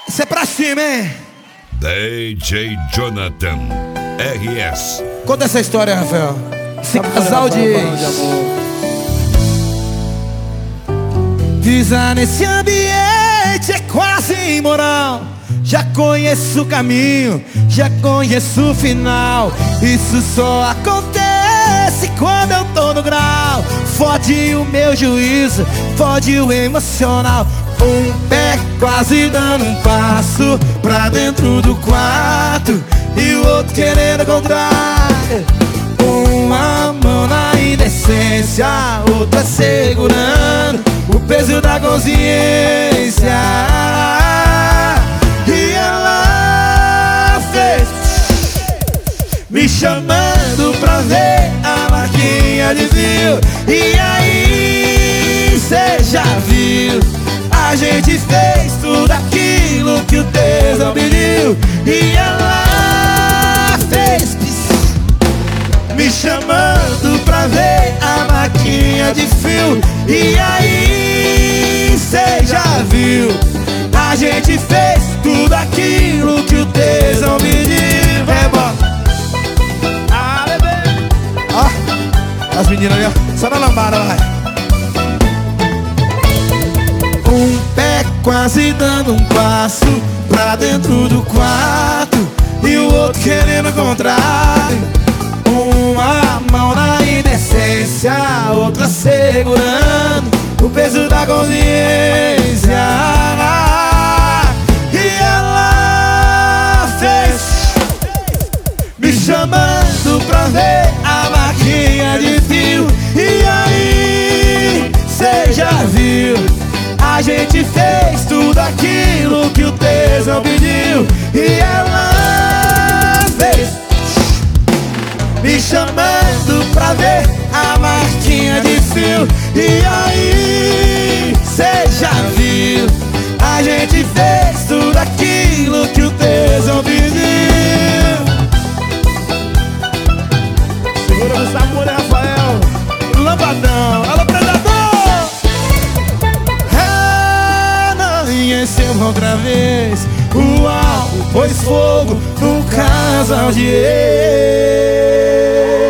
Isso é pra cima, hein? DJ Jonathan RS. Conta essa história, Rafael. Esse casal de ex. Pisar nesse ambiente é quase imoral. Já conheço o caminho, já conheço o final. Isso só acontece quando eu tô no grau. Fode o meu juízo, fode o emocional. Um pé quase dando um passo pra dentro do quarto e o outro querendo encontrar. Uma mão na indecência, outra segurando o peso da consciência. E ela fez me chamando pra ver a marquinha de fio. E aí, cê já viu? A gente fez tudo aquilo que o tesão pediu. E ela fez me chamando pra ver a marquinha de fio. E aí, cê já viu? A gente fez tudo aquilo que o tesão pediu. É bom. Ah, bebê. Ó, as meninas ali, ó, só na lambada, vai. Um pé quase dando um passo pra dentro do quarto e o outro querendo encontrar. Uma mão na indecência, outra segurando o peso da consciência. E ela fez me chamando pra ver a marquinha de fio. E aí, cê já viu? A gente fez tudo aquilo que o tesão pediu. E ela fez me chamando pra ver a marquinha de fio. E aí, cê já viu? A gente fez tudo aquilo que o tesão pediu. Segura no sabor, Rafael. Lambadão, alô, predador. Amanheceu outra vez, uau, pôs fogo no casal de ex.